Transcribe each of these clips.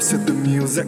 to the music.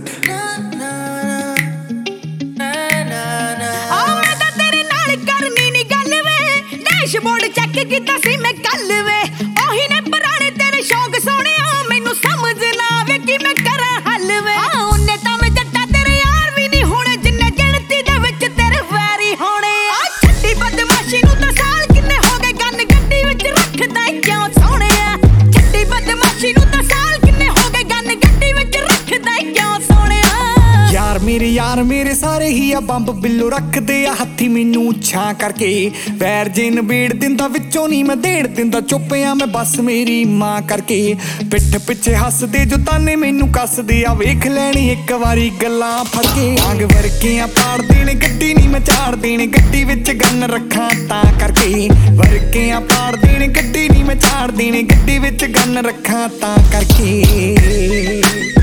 मैं तो तेरे नाल करनी नी गल वे, डैशबोर्ड चेक कीता सी मैं कल वे, ओही ने पुराने तेरे शौक सोने मैनू समझ ना आवे कि मैं करा हल वे। उन्ने तां मैं जट्टा तेरे यार भी नहीं होने, जिन्ने गिणती दे विच तेरे वैरी होने। छड्डी बदमाशी नूं तां साल किन्ने हो गए, गन गड्डी विच रखदा क्यों सोहणे। छड्डी बदमाशी नूं तां साल किन्ने हो गए, गन गड्डी विच रखदा क्यों सोहणे। यार मेरे सारे ही आ बंब बिल्लो रखदे आ हत्थी मैनू छां करके, वैर जे नबेड़ दिंदा विचों नहीं मैं देड़ दिंदा, चुप आ मैं बस मेरी मां करके। पिठ पिछे हसदे जो ताने मैनू कसदे आ, वेख लैनी एक वारी गल्लां फड़ के। आग वरकियां पाड़ देने गड्डी नहीं मैं झाड़ देने, गड्डी विच गन रखां तां करके। वरकियां पाड़ देने गड्डी नहीं मैं झाड़ देने, गड्डी विच गन रखां तां करके।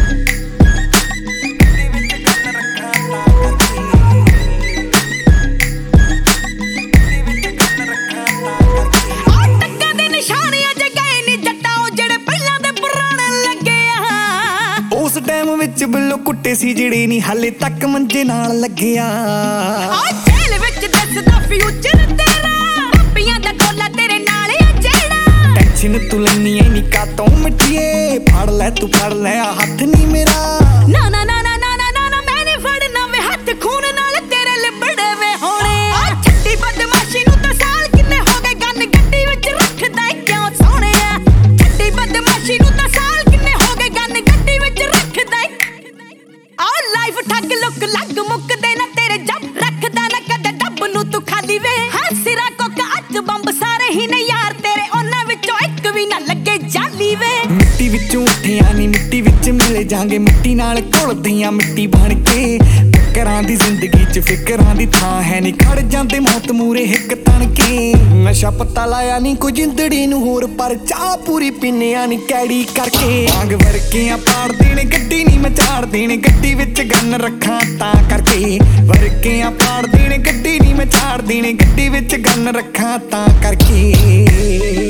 उस टाइम विच बिल्लो कुट्टे सी जिहड़े नी हाले तक मंजे नाल लगे आ। जेल विच दसदा फ्यूचर तेरा, पप्पियां दा टोला तेरे नाल आ जेड़ा। टेंशन तू लैनी ऐ नी कातों मिठिए, फड़ लै तू फड़ लै हत्थ नी मेरा। ना ना ना ना ना ना ना मैं नहीं फड़ना वे हत्थ, खून नाल तेरे लिबड़े वे होने। छड्डी बदमाशी नूं तां साल किन्ने हो गए, गन गड्डी विच रखदा क्यों सोहणे। छड्डी बदमाशी नूं तां साल किन्ने हो गए, गन गड्डी विच रखदा। लाइफ ठग लुक लग मुकदे ना तेरे, जब रखदा ना कदे डब नूं तू खाली वे। सिरा कोका अच बंब सारे ही ने यार तेरे, उन्हां विचों एक भी ना लगे जाली वे। मिट्टी विचों उठिया नी मिट्टी विच मिले जांगे, मिट्टी नाल घुलदियां मिट्टी बन के। फिकरां दी जिंदगी च फिकरां दी थां है नी, खड़ जांदे मौत मूरे हिक तन के। नशा पत्ता लाया नी कोई जिंदड़ी नूं होर, पर चाह पूरी पीनिया नी कैड़ी करके। आग वरकियां पाड़ देने गड्डी नी मैं झाड़ देने, गड्डी विच गन रखां तां करके। वरकियां पाड़ देने गड्डी नी मैं झाड़ देने, गड्डी विच गन रखां तां करके।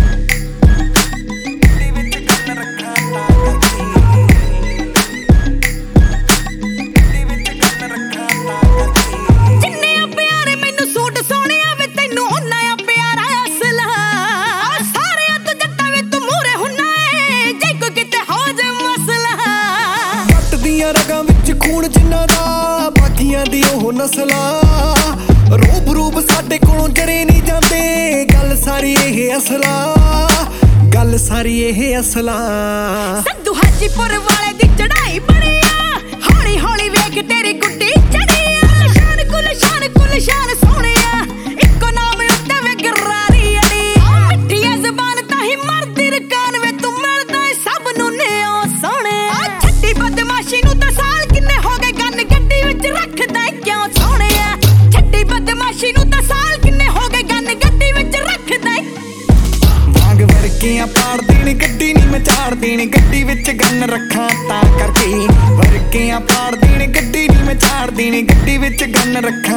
रगां विच खून जिन्हां दा, बाकियां दी ओह नस्लां। रूप रूप साडे कोलों जरे नहीं जांदे, गल सारी एह असला, गल सारी एह असला। संधू हाजीपुर वाले दी चढ़ाई बड़ी आ, हौली हौली वेख तेरी गुड्डी चढ़ी आ। शान सोहणे आ, इक्को नाम उत्ते वे गरारी अड़ी। मिठी ऐ ज़बान ताही मरदी रकान वे, तू मिलदा ऐ सब नूं नेओ सोहणे। छड्डी बदमाशी नूं तां साल किन्ने हो गए, गन गड्डी विच रखदा क्यों सोहणे। छड्डी बदमाशी नूं तां साल किन्ने हो गए, गन गड्डी विच रखदा। वांग वरकियां पाड़ देने गड्डी नी मैं झाड़ देने, गड्डी विच गन रखां तां करके। वरकियां पाड़ देने गड्डी नी मैं झाड़ देने, गड्डी विच गन रखां